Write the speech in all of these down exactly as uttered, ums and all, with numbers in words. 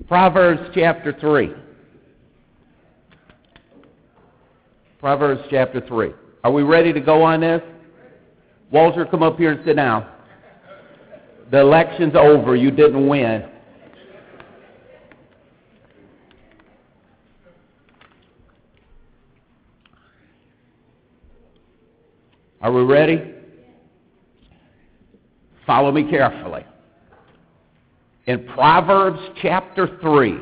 Proverbs chapter three. Proverbs chapter three. Are we ready to go on this? Walter, come up here and sit down. The election's over. You didn't win. Are we ready? Follow me carefully. In Proverbs chapter three,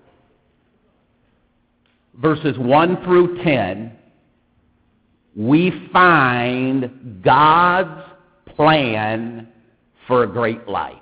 verses one through ten, we find God's plan for a great life.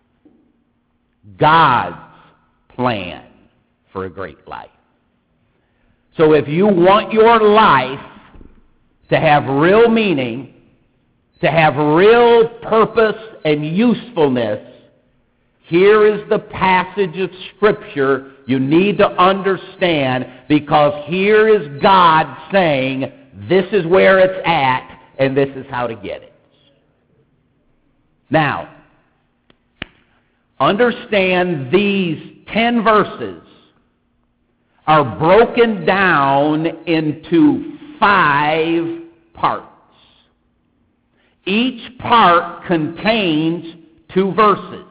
God's plan for a great life. So if you want your life to have real meaning, to have real purpose and usefulness, here is the passage of Scripture you need to understand, because here is God saying, this is where it's at, and this is how to get it. Now, understand these ten verses are broken down into five parts. Each part contains two verses.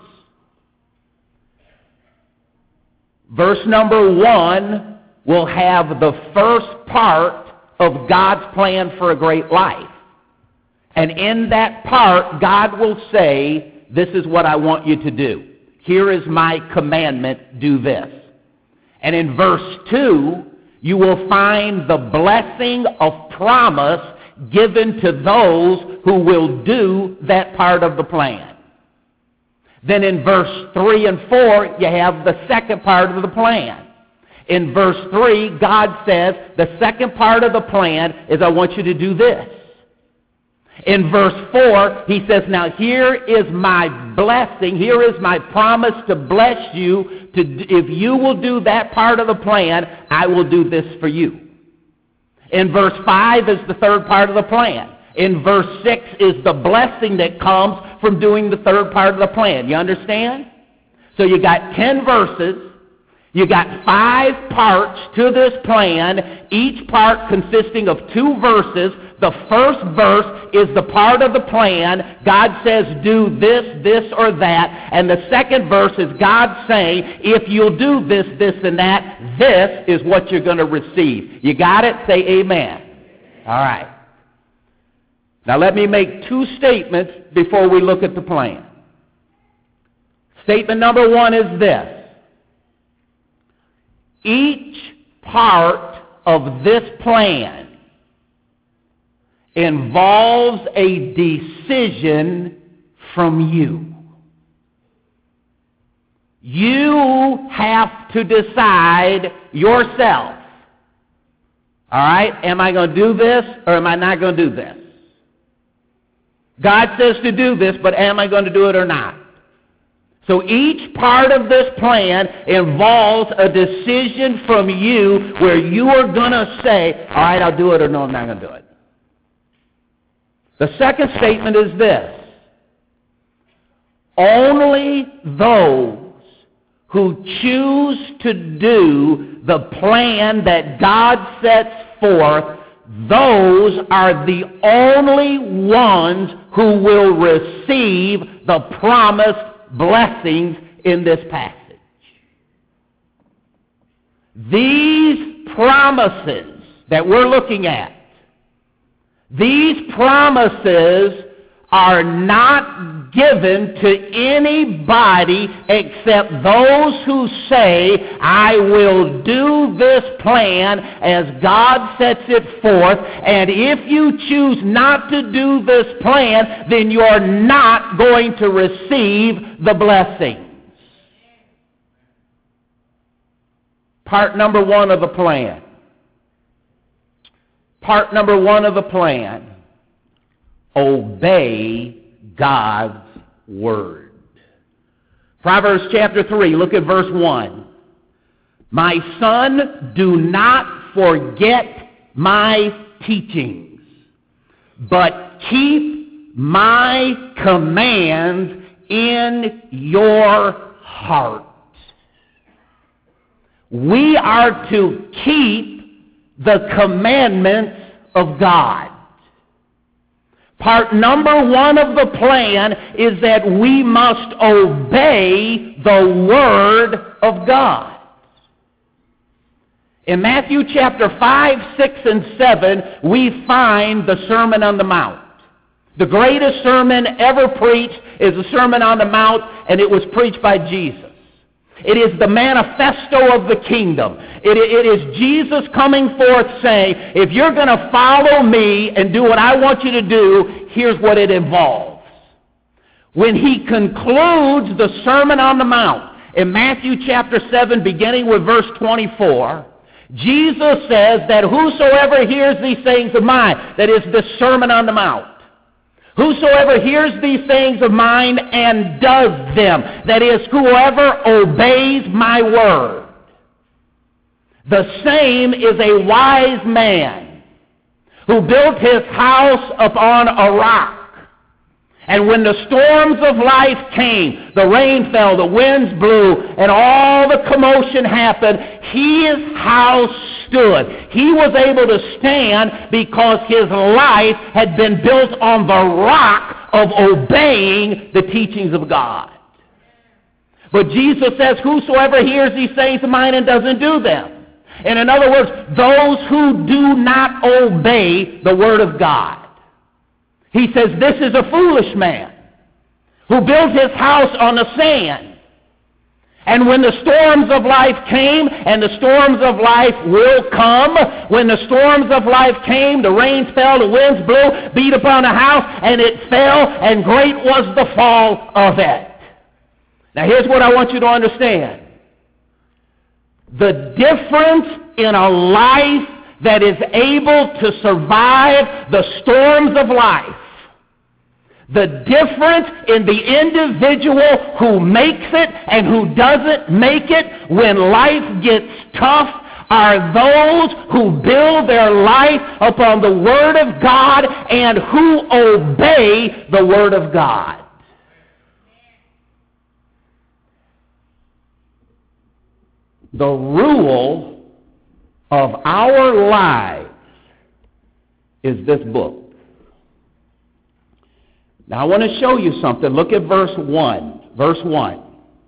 Verse number one will have the first part of God's plan for a great life. And in that part, God will say, this is what I want you to do. Here is my commandment, do this. And in verse two, you will find the blessing of promise given to those who will do that part of the plan. Then in verse three and four, you have the second part of the plan. In verse three, God says, the second part of the plan is I want you to do this. In verse four, he says, now here is my blessing, here is my promise to bless you. To, if you will do that part of the plan, I will do this for you. In verse five is the third part of the plan. In verse six is the blessing that comes from doing the third part of the plan. You understand? So you got ten verses. You got five parts to this plan, each part consisting of two verses. The first verse is the part of the plan. God says, do this, this, or that. And the second verse is God saying, if you'll do this, this, and that, this is what you're going to receive. You got it? Say amen. All right. Now let me make two statements before we look at the plan. Statement number one is this. Each part of this plan involves a decision from you. You have to decide yourself. All right? Am I going to do this or am I not going to do this? God says to do this, but am I going to do it or not? So each part of this plan involves a decision from you where you are going to say, all right, I'll do it, or no, I'm not going to do it. The second statement is this. Only those who choose to do the plan that God sets forth, those are the only ones who will receive the promised blessings in this passage. These promises that we're looking at, these promises are not given to anybody except those who say, I will do this plan as God sets it forth, and if you choose not to do this plan, then you're not going to receive the blessings. Part number one of the plan. Part number one of the plan. Obey God's word. Proverbs chapter three, look at verse one. My son, do not forget my teachings, but keep my commands in your heart. We are to keep the commandments of God. Part number one of the plan is that we must obey the Word of God. In Matthew chapter five, six, and seven, we find the Sermon on the Mount. The greatest sermon ever preached is the Sermon on the Mount, and it was preached by Jesus. It is the manifesto of the kingdom. It, it is Jesus coming forth saying, if you're going to follow me and do what I want you to do, here's what it involves. When he concludes the Sermon on the Mount, in Matthew chapter seven, beginning with verse twenty-four, Jesus says that whosoever hears these things of mine, that is the Sermon on the Mount, whosoever hears these things of mine and does them, that is, whoever obeys my word, the same is a wise man who built his house upon a rock. And when the storms of life came, the rain fell, the winds blew, and all the commotion happened, his house stood. He was able to stand because his life had been built on the rock of obeying the teachings of God. But Jesus says, whosoever hears these sayings of mine and doesn't do them. And in other words, those who do not obey the word of God. He says, this is a foolish man who built his house on the sand. And when the storms of life came, and the storms of life will come, when the storms of life came, the rains fell, the winds blew, beat upon the house, and it fell, and great was the fall of it. Now here's what I want you to understand. The difference in a life that is able to survive the storms of life, the difference in the individual who makes it and who doesn't make it when life gets tough are those who build their life upon the Word of God and who obey the Word of God. The rule of our lives is this book. Now I want to show you something. Look at verse one. Verse one.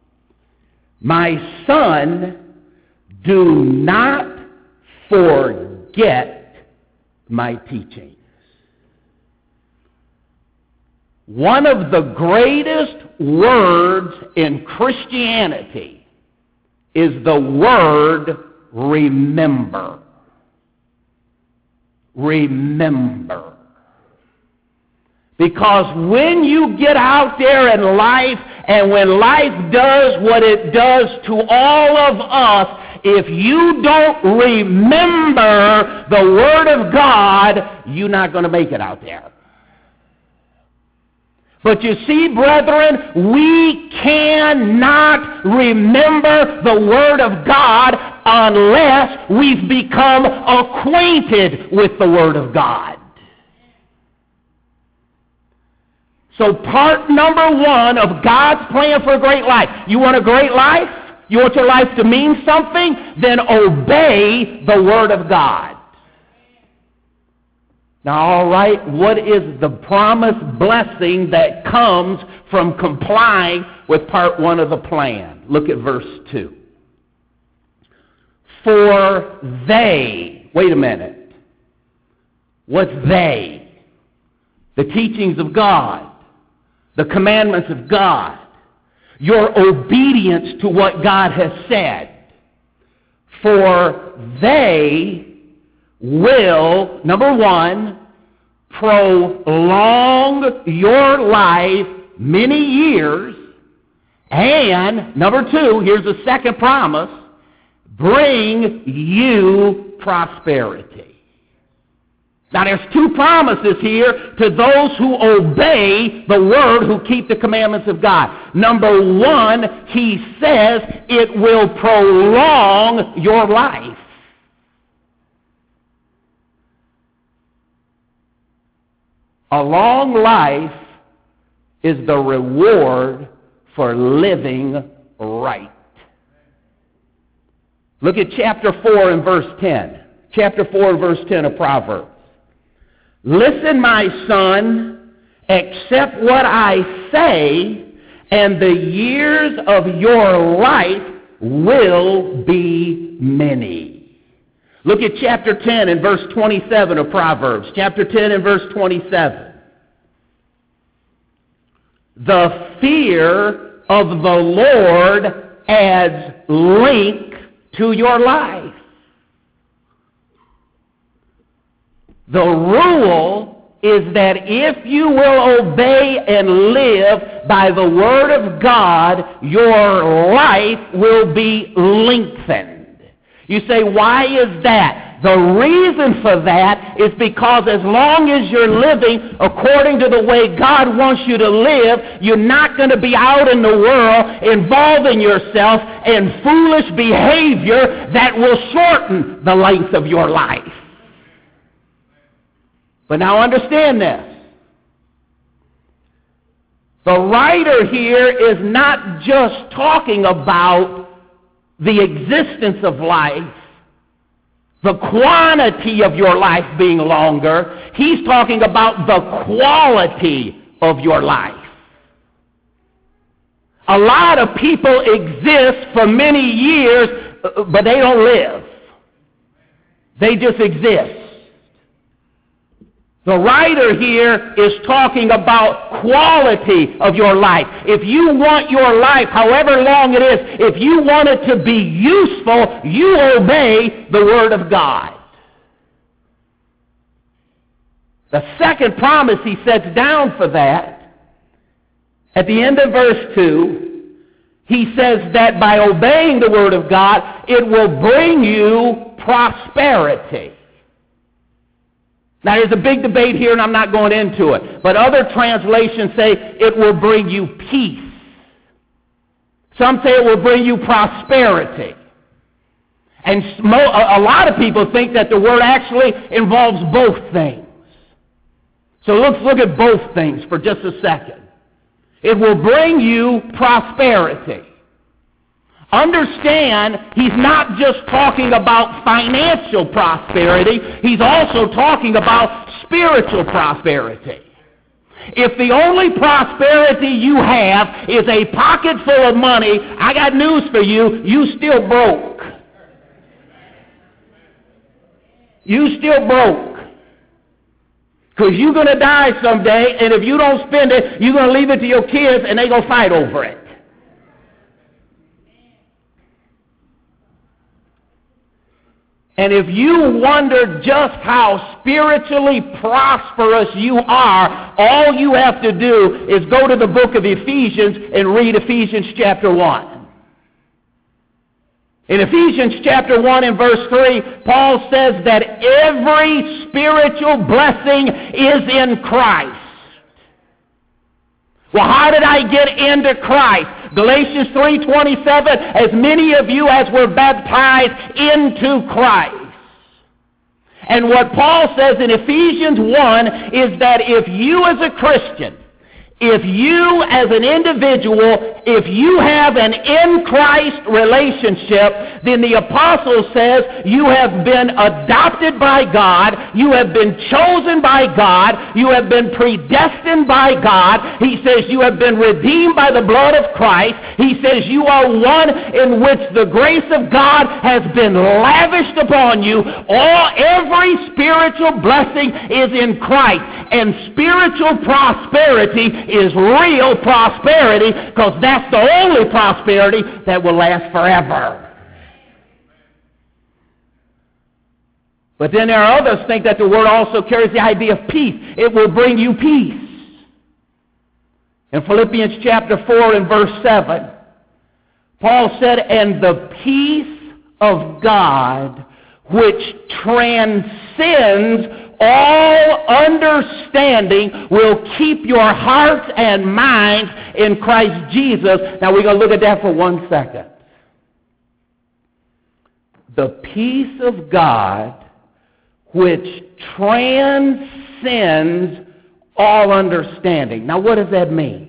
My son, do not forget my teachings. One of the greatest words in Christianity is the word remember. Remember. Because when you get out there in life, and when life does what it does to all of us, if you don't remember the Word of God, you're not going to make it out there. But you see, brethren, we cannot remember the Word of God unless we've become acquainted with the Word of God. So part number one of God's plan for a great life. You want a great life? You want your life to mean something? Then obey the Word of God. Now, all right, what is the promised blessing that comes from complying with part one of the plan? Look at verse two. For they, wait a minute. What's they? The teachings of God. The commandments of God, your obedience to what God has said. For they will, number one, prolong your life many years, and, number two, here's the second promise, bring you prosperity. Now there's two promises here to those who obey the Word, who keep the commandments of God. Number one, he says it will prolong your life. A long life is the reward for living right. Look at chapter four and verse ten. Chapter four and verse ten of Proverbs. Listen, my son, accept what I say, and the years of your life will be many. Look at chapter ten and verse twenty-seven of Proverbs. Chapter ten and verse twenty-seven. The fear of the Lord adds length to your life. The rule is that if you will obey and live by the Word of God, your life will be lengthened. You say, why is that? The reason for that is because as long as you're living according to the way God wants you to live, you're not going to be out in the world involving yourself in foolish behavior that will shorten the length of your life. But now understand this. The writer here is not just talking about the existence of life, the quantity of your life being longer. He's talking about the quality of your life. A lot of people exist for many years, but they don't live. They just exist. The writer here is talking about quality of your life. If you want your life, however long it is, if you want it to be useful, you obey the Word of God. The second promise he sets down for that, at the end of verse two, he says that by obeying the Word of God, it will bring you prosperity. Now, there's a big debate here, and I'm not going into it. But other translations say it will bring you peace. Some say it will bring you prosperity. And a lot of people think that the word actually involves both things. So let's look at both things for just a second. It will bring you prosperity. Understand, he's not just talking about financial prosperity, he's also talking about spiritual prosperity. If the only prosperity you have is a pocket full of money, I got news for you, you still broke. You still broke. Because you're going to die someday, and if you don't spend it, you're going to leave it to your kids, and they're going to fight over it. And if you wonder just how spiritually prosperous you are, all you have to do is go to the book of Ephesians and read Ephesians chapter one. In Ephesians chapter one and verse three, Paul says that every spiritual blessing is in Christ. Well, how did I get into Christ? Galatians three twenty-seven, as many of you as were baptized into Christ. And what Paul says in Ephesians one is that if you as a Christian, if you as an individual, if you have an in Christ relationship, then the apostle says you have been adopted by God, you have been chosen by God, you have been predestined by God. He says you have been redeemed by the blood of Christ. He says you are one in which the grace of God has been lavished upon you. All every spiritual blessing is in Christ, and spiritual prosperity is real prosperity, because that's the only prosperity that will last forever. But then there are others think that the word also carries the idea of peace. It will bring you peace. In Philippians chapter four and verse seven, Paul said, and the peace of God, which transcends all understanding, will keep your hearts and minds in Christ Jesus. Now we're going to look at that for one second. The peace of God, which transcends all understanding. Now what does that mean?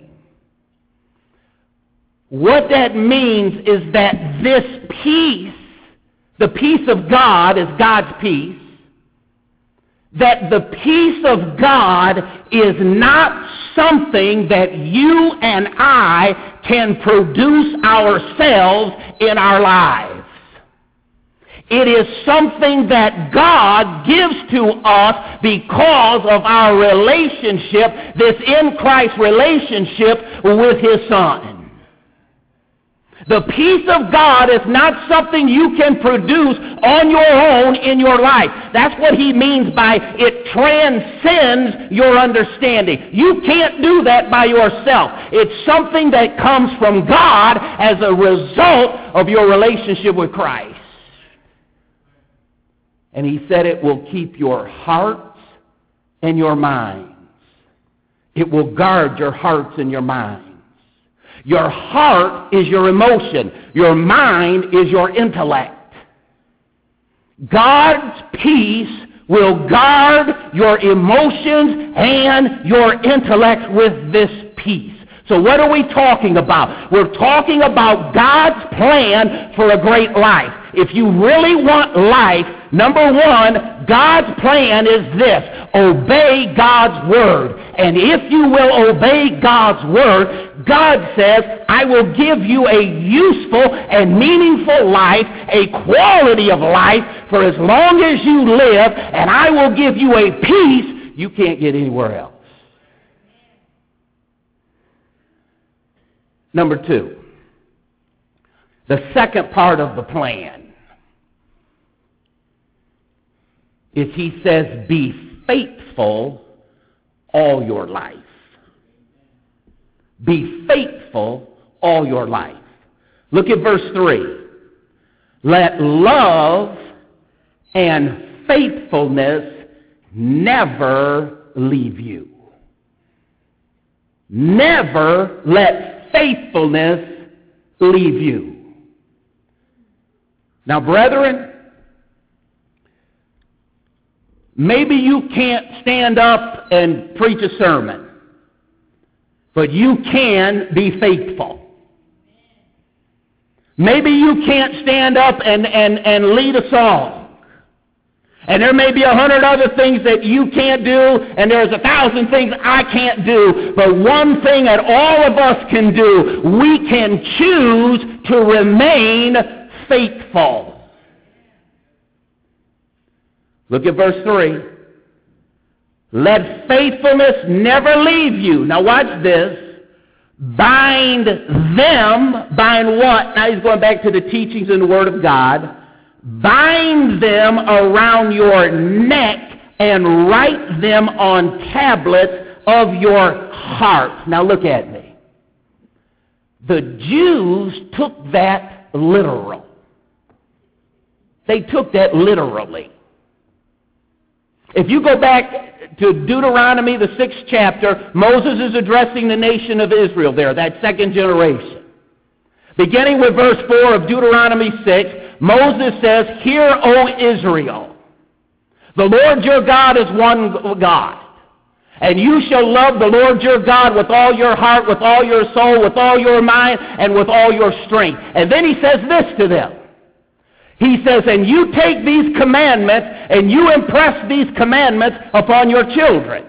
What that means is that this peace the peace of God is God's peace, that the peace of God is not something that you and I can produce ourselves in our lives. It is something that God gives to us because of our relationship, this in Christ relationship with His Son. The peace of God is not something you can produce on your own in your life. That's what he means by it transcends your understanding. You can't do that by yourself. It's something that comes from God as a result of your relationship with Christ. And he said it will keep your hearts and your minds. It will guard your hearts and your minds. Your heart is your emotion. Your mind is your intellect. God's peace will guard your emotions and your intellect with this peace. So what are we talking about? We're talking about God's plan for a great life. If you really want life, number one, God's plan is this: obey God's word. And if you will obey God's word, God says, I will give you a useful and meaningful life, a quality of life for as long as you live, and I will give you a peace you can't get anywhere else. Number two, the second part of the plan is he says, be faithful all your life. Be faithful all your life. Look at verse three. Let love and faithfulness never leave you. Never let faithfulness leave you. Now, brethren, maybe you can't stand up and preach a sermon, but you can be faithful. Maybe you can't stand up and, and, and lead a song. And there may be a hundred other things that you can't do, and there's a thousand things I can't do. But one thing that all of us can do, we can choose to remain faithful. Look at verse three. Let faithfulness never leave you. Now watch this. Bind them. Bind what? Now he's going back to the teachings in the Word of God. Bind them around your neck and write them on tablets of your heart. Now look at me. The Jews took that literal. They took that literally. If you go back to Deuteronomy, the sixth chapter, Moses is addressing the nation of Israel there, that second generation. Beginning with verse four of Deuteronomy six, Moses says, Hear, O Israel, the Lord your God is one God. And you shall love the Lord your God with all your heart, with all your soul, with all your mind, and with all your strength. And then he says this to them. He says, and you take these commandments, and you impress these commandments upon your children.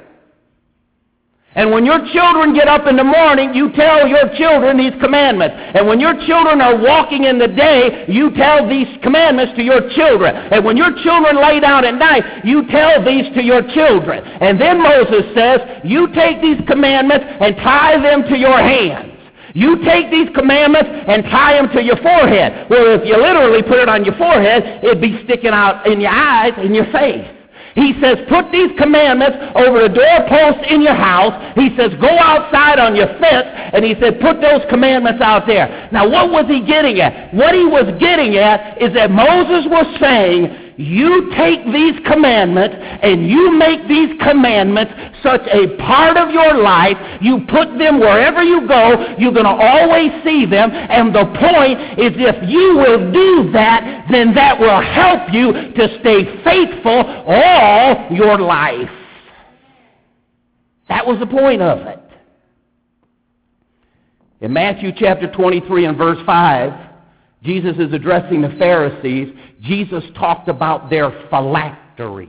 And when your children get up in the morning, you tell your children these commandments. And when your children are walking in the day, you tell these commandments to your children. And when your children lay down at night, you tell these to your children. And then Moses says, you take these commandments and tie them to your hands. You take these commandments and tie them to your forehead. Well, if you literally put it on your forehead, it'd be sticking out in your eyes and your face. He says, put these commandments over the doorpost in your house. He says, go outside on your fence. And he said, put those commandments out there. Now, what was he getting at? What he was getting at is that Moses was saying, you take these commandments and you make these commandments such a part of your life. You put them wherever you go. You're going to always see them. And the point is, if you will do that, then that will help you to stay faithful all your life. That was the point of it. In Matthew chapter twenty-three and verse five, Jesus is addressing the Pharisees. Jesus talked about their phylacteries.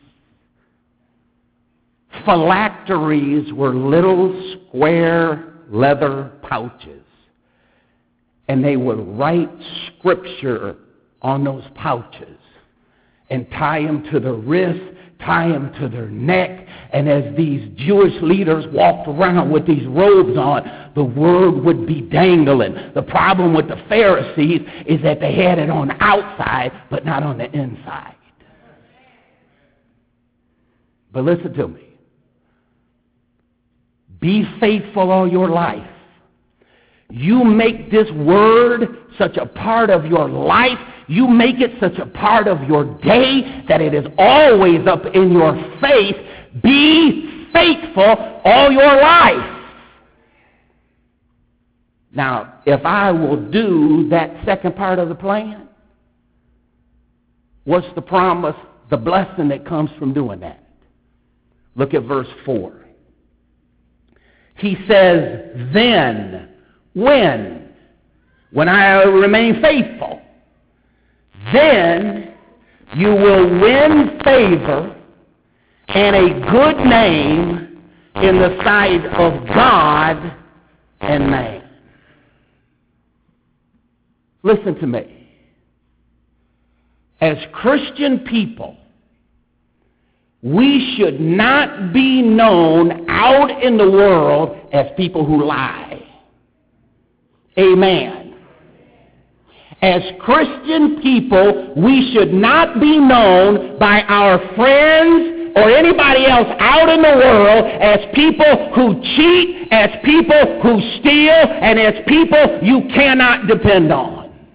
Phylacteries were little square leather pouches. And they would write scripture on those pouches and tie them to their wrists, tie them to their neck. And as these Jewish leaders walked around with these robes on, the word would be dangling. The problem with the Pharisees is that they had it on the outside, but not on the inside. But listen to me. Be faithful all your life. You make this word such a part of your life. You make it such a part of your day that it is always up in your face. Be faithful all your life. Now, if I will do that second part of the plan, what's the promise, the blessing that comes from doing that? Look at verse four. He says, then, when? When I remain faithful, then you will win favor and a good name in the sight of God and man. Listen to me. As Christian people, we should not be known out in the world as people who lie. Amen. As Christian people, we should not be known by our friends or anybody else out in the world as people who cheat, as people who steal, and as people you cannot depend on.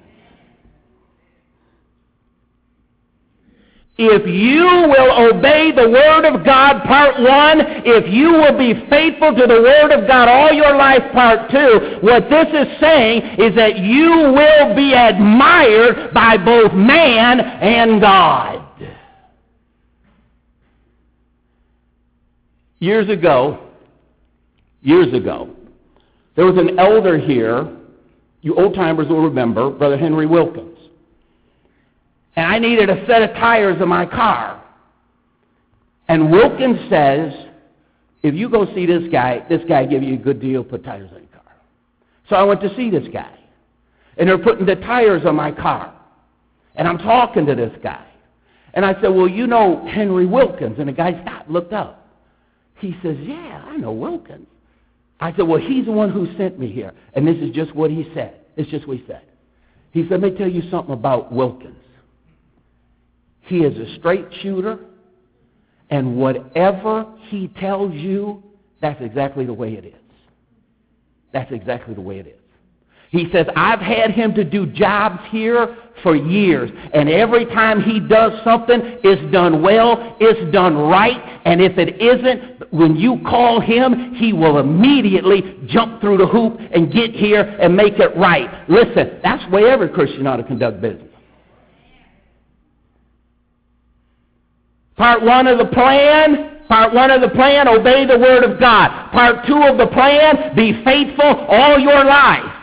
If you will obey the Word of God, part one, if you will be faithful to the Word of God all your life, part two, what this is saying is that you will be admired by both man and God. Years ago, years ago, there was an elder here, you old-timers will remember, Brother Henry Wilkins. And I needed a set of tires in my car. And Wilkins says, if you go see this guy, this guy give you a good deal, put tires on your car. So I went to see this guy. And they're putting the tires on my car. And I'm talking to this guy. And I said, well, you know Henry Wilkins? And the guy stopped, looked up. He says, yeah, I know Wilkins. I said, well, he's the one who sent me here. And this is just what he said. It's just what he said. He said, let me tell you something about Wilkins. He is a straight shooter, and whatever he tells you, that's exactly the way it is. That's exactly the way it is. He says, I've had him to do jobs here for years, and every time he does something, it's done well, it's done right, and if it isn't, when you call him, he will immediately jump through the hoop and get here and make it right. Listen, that's the way every Christian ought to conduct business. Part one of the plan, part one of the plan, obey the Word of God. Part two of the plan, be faithful all your life.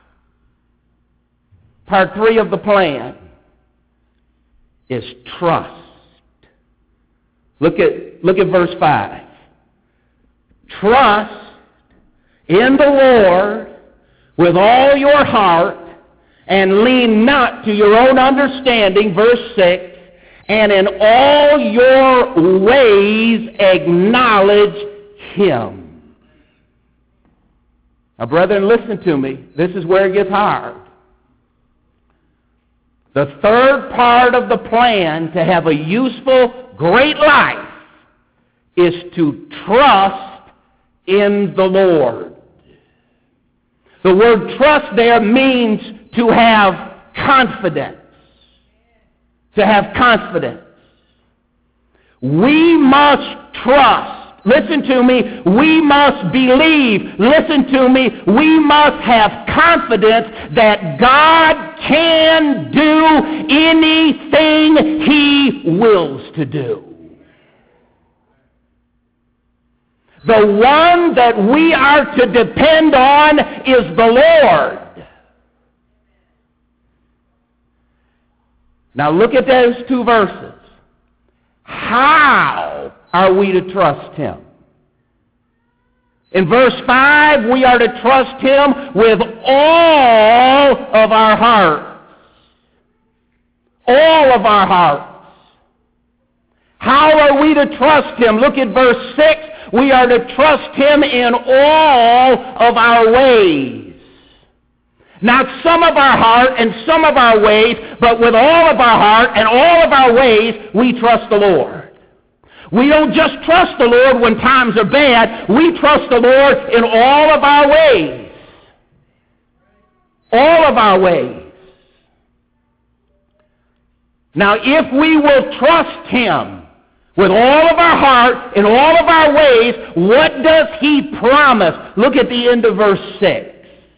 Part three of the plan is trust. Look at, look at verse five. Trust in the Lord with all your heart and lean not to your own understanding, verse six. And in all your ways acknowledge him. Now, brethren, listen to me. This is where it gets hard. The third part of the plan to have a useful, great life is to trust in the Lord. The word trust there means to have confidence. To have confidence. We must trust. Listen to me. We must believe. Listen to me. We must have confidence that God can do anything He wills to do. The one that we are to depend on is the Lord. Now look at those two verses. How are we to trust him? In verse five, we are to trust him with all of our hearts. All of our hearts. How are we to trust him? Look at verse six. We are to trust him in all of our ways. Not some of our heart and some of our ways, but with all of our heart and all of our ways, we trust the Lord. We don't just trust the Lord when times are bad. We trust the Lord in all of our ways. All of our ways. Now, if we will trust him with all of our heart and all of our ways, what does he promise? Look at the end of verse six.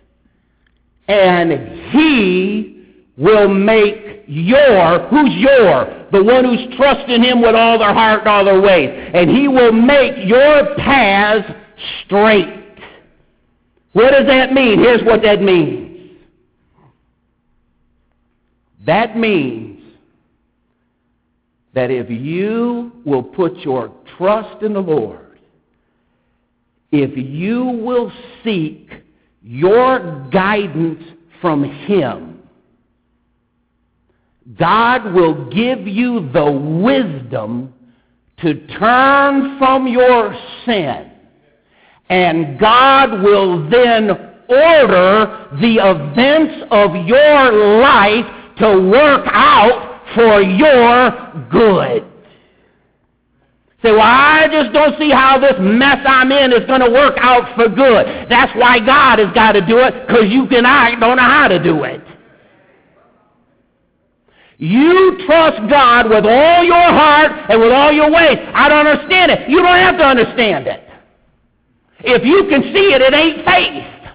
And he will make your, who's your? The one who's trusting him with all their heart and all their ways. And he will make your paths straight. What does that mean? Here's what that means. That means that if you will put your trust in the Lord, if you will seek your guidance from him, God will give you the wisdom to turn from your sin. And God will then order the events of your life to work out for your good. Say, well, I just don't see how this mess I'm in is going to work out for good. That's why God has got to do it, because you and I don't know how to do it. You trust God with all your heart and with all your ways. I don't understand it. You don't have to understand it. If you can see it, it ain't faith.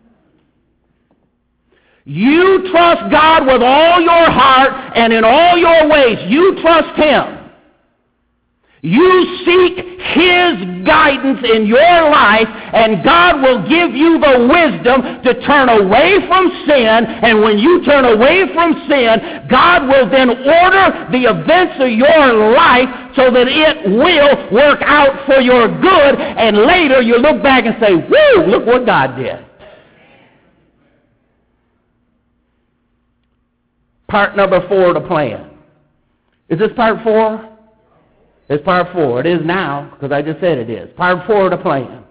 You trust God with all your heart and in all your ways. You trust him. You seek his guidance in your life, and God will give you the wisdom to turn away from sin. And when you turn away from sin, God will then order the events of your life so that it will work out for your good. And later you look back and say, woo, look what God did. Part number four of the plan. Is this part four? It's part four. It is now, because I just said it is. Part four of the plan.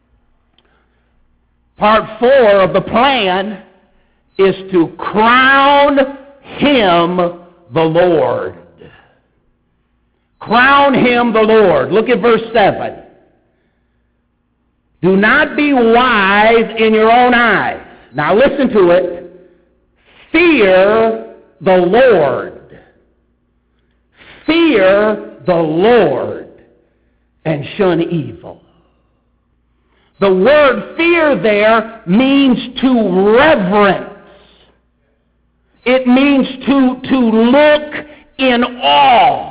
Part four of the plan is to crown him the Lord. Crown him the Lord. Look at verse seven. Do not be wise in your own eyes. Now listen to it. Fear the Lord. Fear the Lord and shun evil. The word fear there means to reverence. It means to, to look in awe.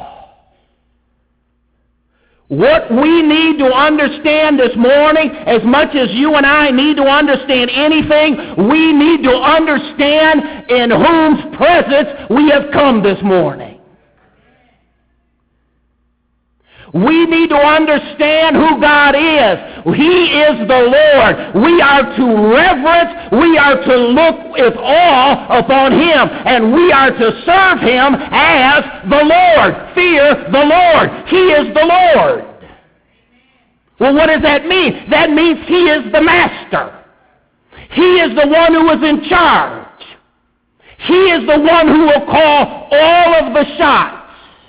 What we need to understand this morning, as much as you and I need to understand anything, we need to understand in whose presence we have come this morning. We need to understand who God is. He is the Lord. We are to reverence, we are to look with awe upon him, and we are to serve him as the Lord. Fear the Lord. He is the Lord. Well, what does that mean? That means he is the master. He is the one who is in charge. He is the one who will call all of the shots.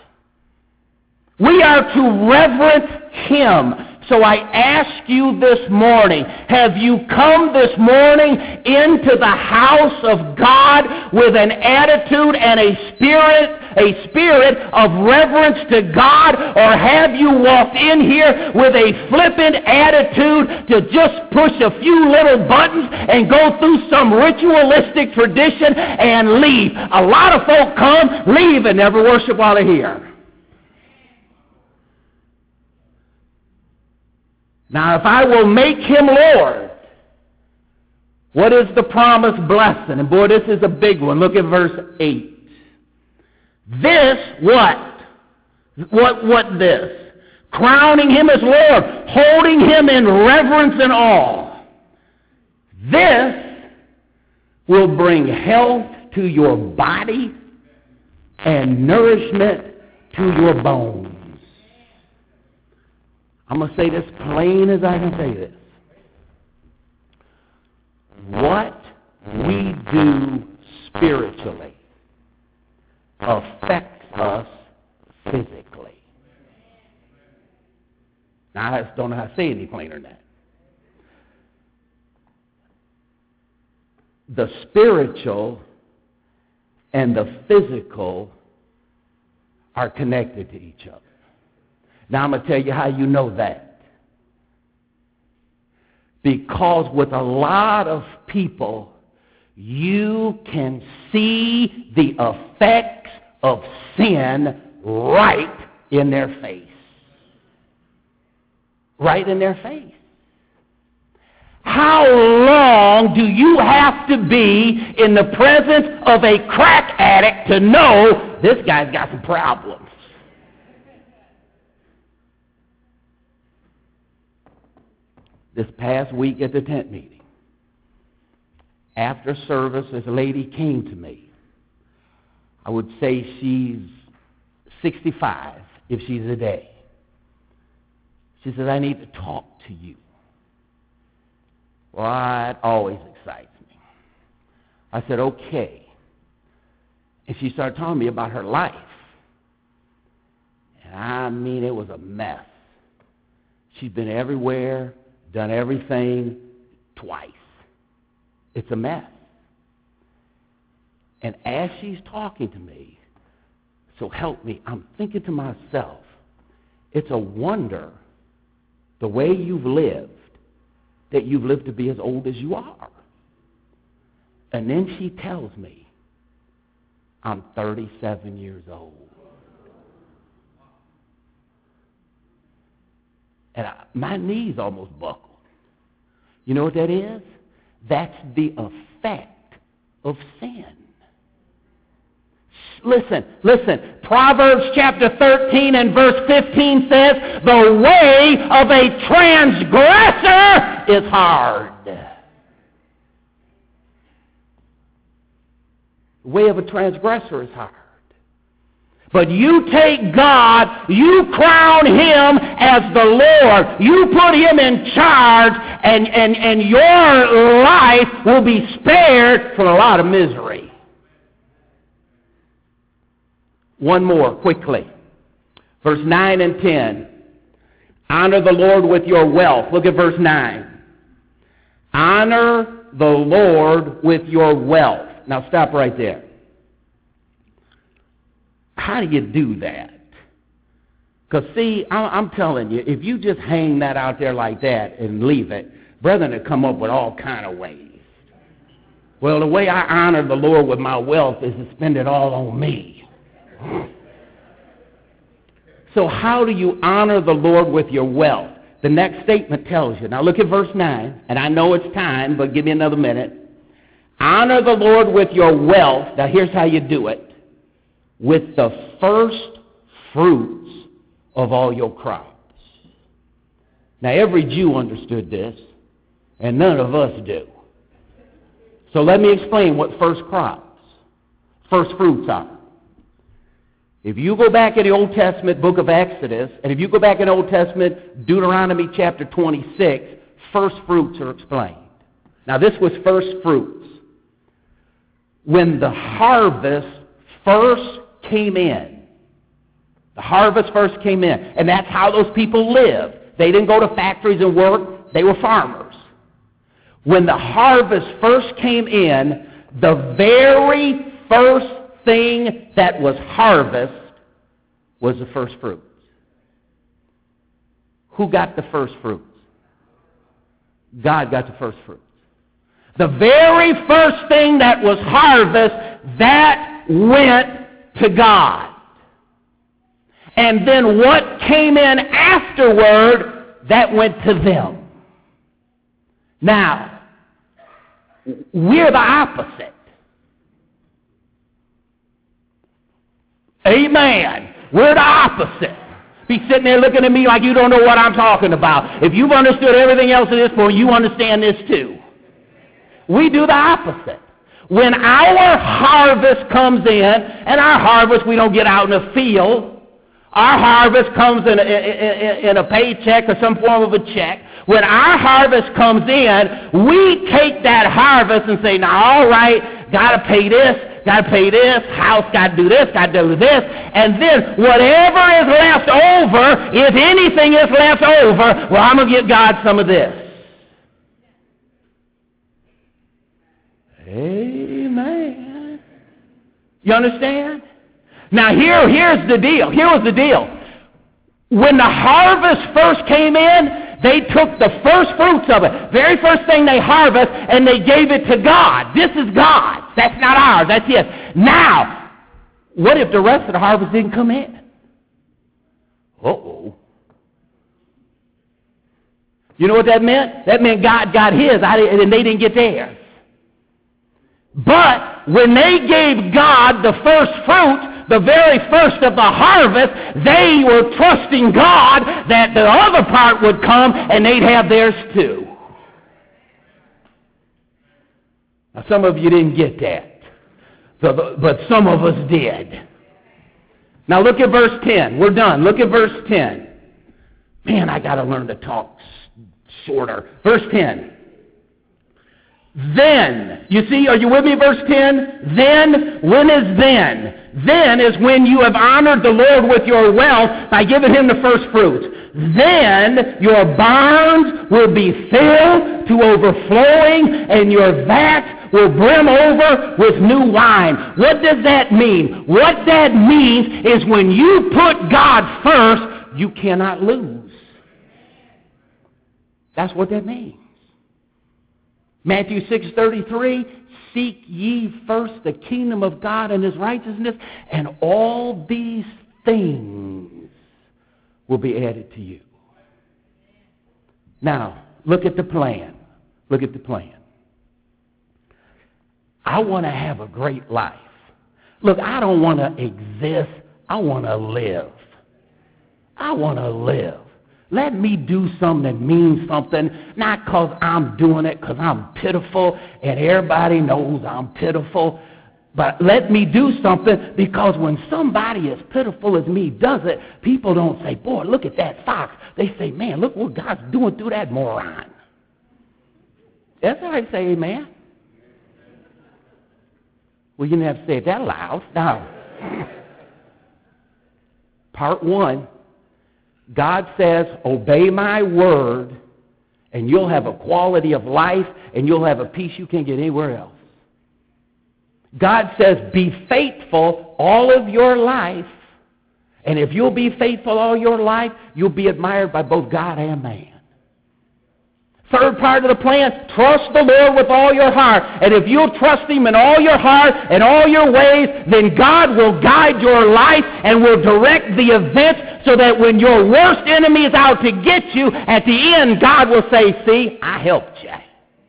We are to reverence him. So I ask you this morning, have you come this morning into the house of God with an attitude and a spirit, a spirit of reverence to God, or have you walked in here with a flippant attitude to just push a few little buttons and go through some ritualistic tradition and leave? A lot of folk come, leave, and never worship while they're here. Now, if I will make him Lord, what is the promised blessing? And boy, this is a big one. Look at verse eight. This, what? What, what this? Crowning him as Lord, holding him in reverence and awe. This will bring health to your body and nourishment to your bones. I'm going to say this plain as I can say this. What we do spiritually affects us physically. Now, I just don't know how to say any plainer than that. The spiritual and the physical are connected to each other. Now, I'm going to tell you how you know that. Because with a lot of people, you can see the effects of sin right in their face. Right in their face. How long do you have to be in the presence of a crack addict to know this guy's got some problems? This past week at the tent meeting, after service, this lady came to me. I would say she's sixty-five if she's a day. She says, I need to talk to you. Well, that always excites me. I said, okay. And she started telling me about her life. And I mean, it was a mess. She's been everywhere, done everything twice. It's a mess. And as she's talking to me, so help me, I'm thinking to myself, it's a wonder the way you've lived, that you've lived to be as old as you are. And then she tells me, I'm thirty-seven years old. And I, my knees almost buckled. You know what that is? That's the effect of sin. Listen, listen. Proverbs chapter thirteen and verse fifteen says, the way of a transgressor is hard. The way of a transgressor is hard. But you take God, you crown him as the Lord, you put him in charge, and, and, and your life will be spared from a lot of misery. One more, quickly. Verse nine and ten. Honor the Lord with your wealth. Look at verse nine. Honor the Lord with your wealth. Now stop right there. How do you do that? Because, see, I'm telling you, if you just hang that out there like that and leave it, brethren will come up with all kind of ways. Well, the way I honor the Lord with my wealth is to spend it all on me. So how do you honor the Lord with your wealth? The next statement tells you. Now look at verse nine, and I know it's time, but give me another minute. Honor the Lord with your wealth. Now here's how you do it. With the first fruits of all your crops. Now every Jew understood this, and none of us do. So let me explain what first crops, first fruits are. If you go back in the Old Testament book of Exodus, and if you go back in the Old Testament, Deuteronomy chapter twenty-six, first fruits are explained. Now this was first fruits. When the harvest first came in, the harvest first came in, and that's how those people lived. They didn't go to factories and work, they were farmers. When the harvest first came in, the very first thing that was harvest was the first fruits. Who got the first fruits? God got the first fruits. The very first thing that was harvest, that went to God. And then what came in afterward, that went to them. Now, we're the opposite. Amen. We're the opposite. Be sitting there looking at me like you don't know what I'm talking about. If you've understood everything else at this point, you understand this too. We do the opposite. When our harvest comes in, and our harvest we don't get out in the field. Our harvest comes in a, in, in a paycheck or some form of a check. When our harvest comes in, we take that harvest and say, now all right, got to pay this. Got to pay this, house got to do this, got to do this, and then whatever is left over, if anything is left over, well, I'm going to give God some of this. Amen. You understand? Now here, here's the deal. Here was the deal. When the harvest first came in, they took the first fruits of it, very first thing they harvest, and they gave it to God. This is God. That's not ours. That's His. Now, what if the rest of the harvest didn't come in? Uh-oh. You know what that meant? That meant God got His, and they didn't get theirs. But when they gave God the first fruit, the very first of the harvest, they were trusting God that the other part would come and they'd have theirs too. Now, some of you didn't get that, but some of us did. Now, look at verse ten. We're done. Look at verse ten. Man, I got to learn to talk shorter. Verse ten. Then, you see, are you with me, verse ten? Then, when is then? Then is when you have honored the Lord with your wealth by giving Him the first fruits. Then your barns will be filled to overflowing, and your vats will brim over with new wine. What does that mean? What that means is when you put God first, you cannot lose. That's what that means. Matthew six thirty-three, seek ye first the kingdom of God and His righteousness, and all these things will be added to you. Now, look at the plan. Look at the plan. I want to have a great life. Look, I don't want to exist. I want to live. I want to live. Let me do something that means something, not because I'm doing it because I'm pitiful and everybody knows I'm pitiful, but let me do something because when somebody as pitiful as me does it, people don't say, boy, look at that fox. They say, man, look what God's doing through that moron. That's how I say amen. Well, you didn't have to say it that loud. Now, part one. God says, obey my word, and you'll have a quality of life, and you'll have a peace you can't get anywhere else. God says, be faithful all of your life, and if you'll be faithful all your life, you'll be admired by both God and man. Third part of the plan, trust the Lord with all your heart. And if you'll trust Him in all your heart and all your ways, then God will guide your life and will direct the events so that when your worst enemy is out to get you, at the end, God will say, see, I helped you.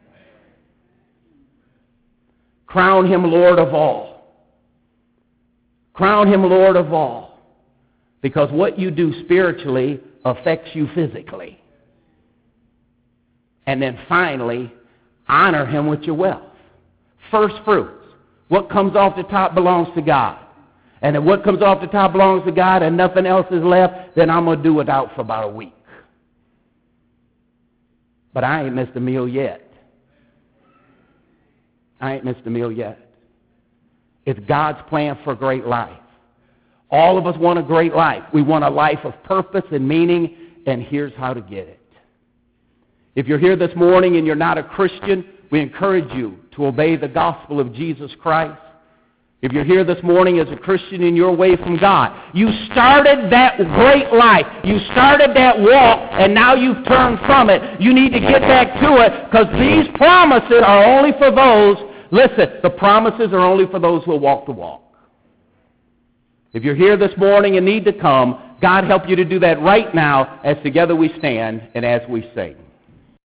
Crown Him Lord of all. Crown Him Lord of all. Because what you do spiritually affects you physically. And then finally, honor Him with your wealth. First fruits. What comes off the top belongs to God. And if what comes off the top belongs to God and nothing else is left, then I'm going to do without for about a week. But I ain't missed a meal yet. I ain't missed a meal yet. It's God's plan for a great life. All of us want a great life. We want a life of purpose and meaning, and here's how to get it. If you're here this morning and you're not a Christian, we encourage you to obey the gospel of Jesus Christ. If you're here this morning as a Christian and you're away from God, you started that great life. You started that walk, and now you've turned from it. You need to get back to it because these promises are only for those, listen, the promises are only for those who will walk the walk. If you're here this morning and need to come, God help you to do that right now as together we stand and as we sing.